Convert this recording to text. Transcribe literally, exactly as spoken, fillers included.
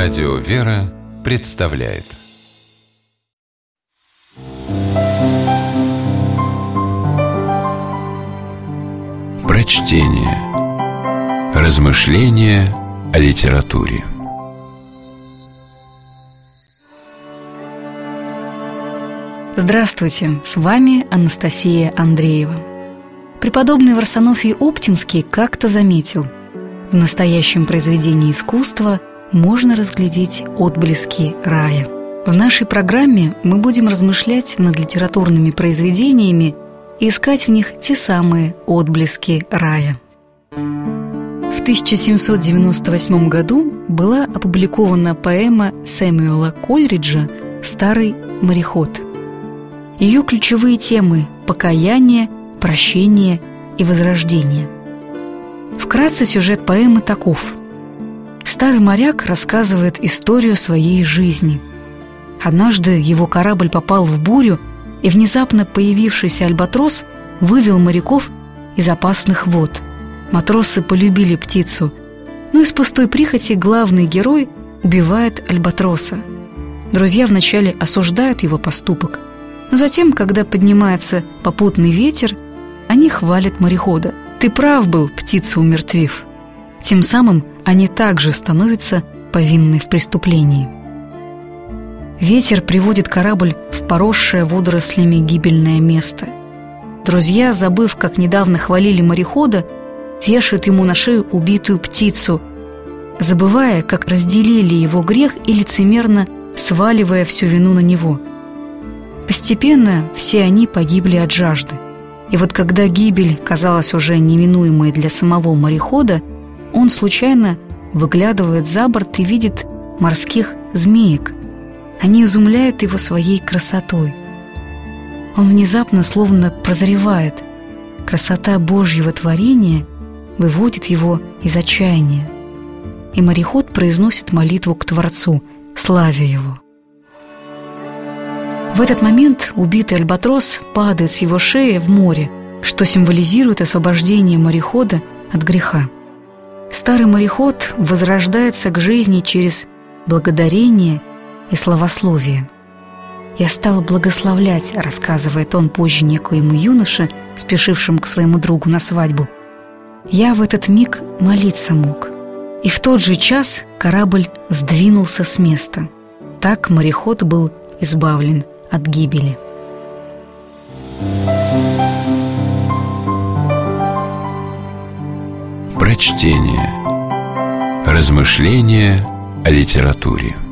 Радио «Вера» представляет Прочтение. Размышления о литературе. Здравствуйте, с вами Анастасия Андреева. Преподобный Варсонофий Оптинский как-то заметил: в настоящем произведении искусства можно разглядеть отблески рая. В нашей программе мы будем размышлять над литературными произведениями и искать в них те самые отблески рая. В тысяча семьсот девяносто восьмом году была опубликована поэма Сэмюэла Колриджа «Старый мореход». Ее ключевые темы – покаяние, прощение и возрождение. Вкратце сюжет поэмы таков. Старый моряк рассказывает историю своей жизни. Однажды его корабль попал в бурю, и внезапно появившийся альбатрос вывел моряков из опасных вод. Матросы полюбили птицу, но из пустой прихоти главный герой убивает альбатроса. Друзья вначале осуждают его поступок, но затем, когда поднимается попутный ветер, они хвалят морехода. «Ты прав был, птицу умертвив». Тем самым они также становятся повинны в преступлении. Ветер приводит корабль в поросшее водорослями гибельное место. Друзья, забыв, как недавно хвалили морехода, вешают ему на шею убитую птицу, забывая, как разделили его грех и лицемерно сваливая всю вину на него. Постепенно все они погибли от жажды. И вот когда гибель казалась уже неминуемой для самого морехода, он случайно выглядывает за борт и видит морских змеек. Они изумляют его своей красотой. Он внезапно словно прозревает. Красота Божьего творения выводит его из отчаяния. И мореход произносит молитву к Творцу, славя его. В этот момент убитый альбатрос падает с его шеи в море, что символизирует освобождение морехода от греха. Старый мореход возрождается к жизни через благодарение и славословие. «Я стал благословлять», — рассказывает он позже некоему юноше, спешившему к своему другу на свадьбу. «Я в этот миг молиться мог». И в тот же час корабль сдвинулся с места. Так мореход был избавлен от гибели. Прочтение. Размышления о литературе.